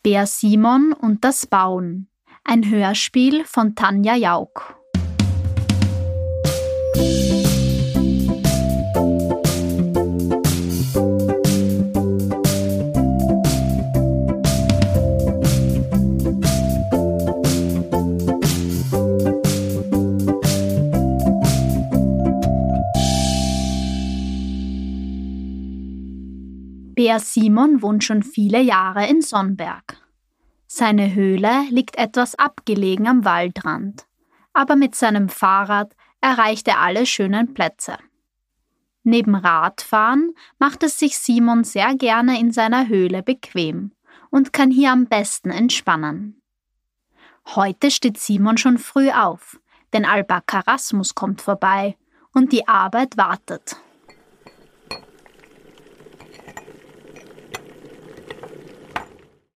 Bär Simon und das Bauen. Ein Hörspiel von Tanja Jauch. Bär Simon wohnt schon viele Jahre in Sonnberg. Seine Höhle liegt etwas abgelegen am Waldrand, aber mit seinem Fahrrad erreicht er alle schönen Plätze. Neben Radfahren macht es sich Simon sehr gerne in seiner Höhle bequem und kann hier am besten entspannen. Heute steht Simon schon früh auf, denn Alpaka Rasmus kommt vorbei und die Arbeit wartet.